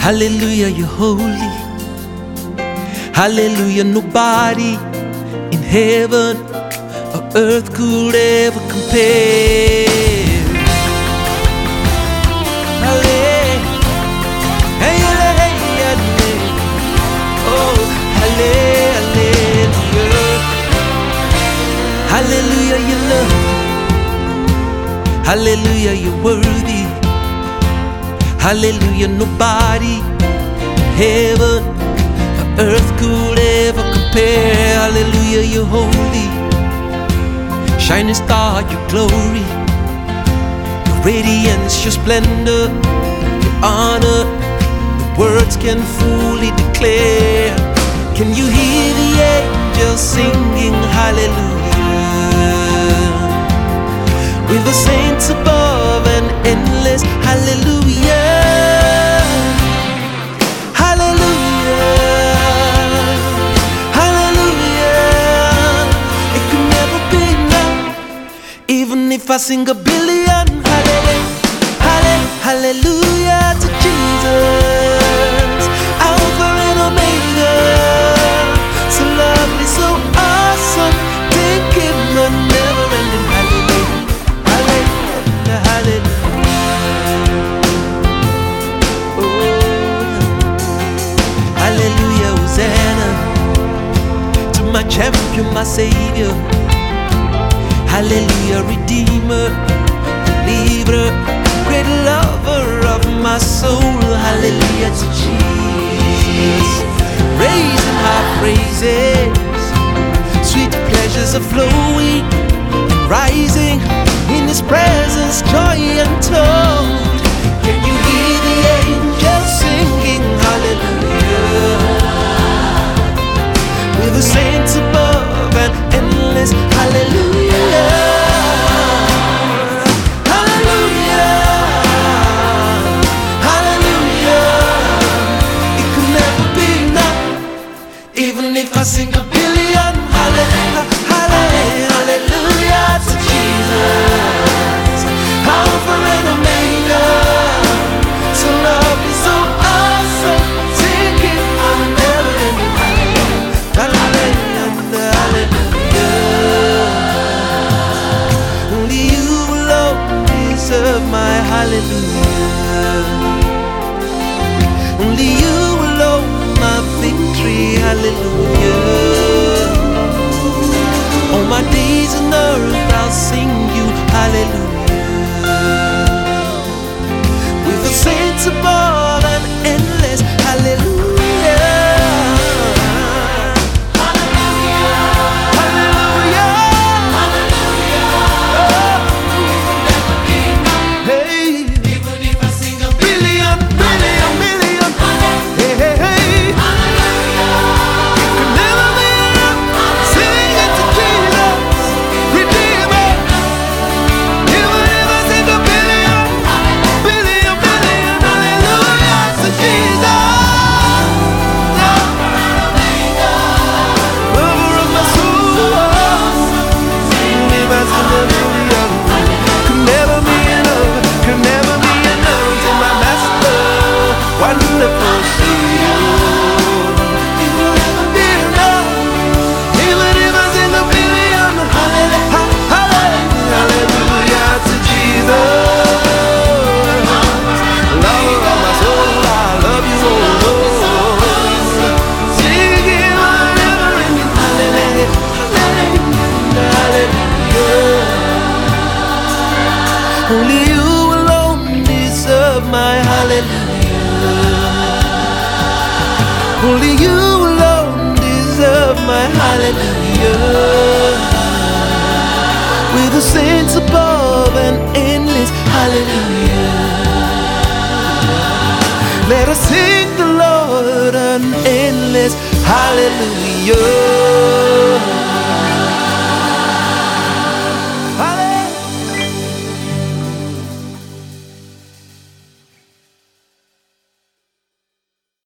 Hallelujah, you're holy. Hallelujah, nobody in heaven or earth could ever compare. Hallelujah, you love. Hallelujah, you're worthy. Hallelujah, nobody in heaven or earth could ever compare. Hallelujah, you're holy. Shining star, your glory, your radiance, your splendor, your honor, the words can fully declare. Can you hear the angels singing hallelujah? With the saints above and endless hallelujah. Hallelujah, hallelujah. It could never be enough, even if I sing a billion hallelujah, hallelujah to Jesus, Alpha and Omega. So lovely, so awesome, thank Him, a never-ending hallelujah, hallelujah, hallelujah. Oh, hallelujah, Hosanna to my champion, my Savior. Hallelujah, Redeemer, Believer, great lover of my soul. Hallelujah to Jesus, raising my praises, sweet pleasures are flowing and rising in His presence, joy untold. Can you hear the angels singing hallelujah? With the saints above and endless hallelujah. Even if I sing a billion hallelujah, hallelujah to Jesus, Alpha and Omega. So lovely, so awesome, sing it, I'm never-ending hallelujah, hallelujah. Only You alone deserve my hallelujah. Only You alone my victory, hallelujah. All my days on earth I'll sing You hallelujah. With the saints above and endless hallelujah. Only You alone deserve my hallelujah. Only You alone deserve my hallelujah. With the saints above and endless hallelujah. Let us sing the Lord an endless hallelujah.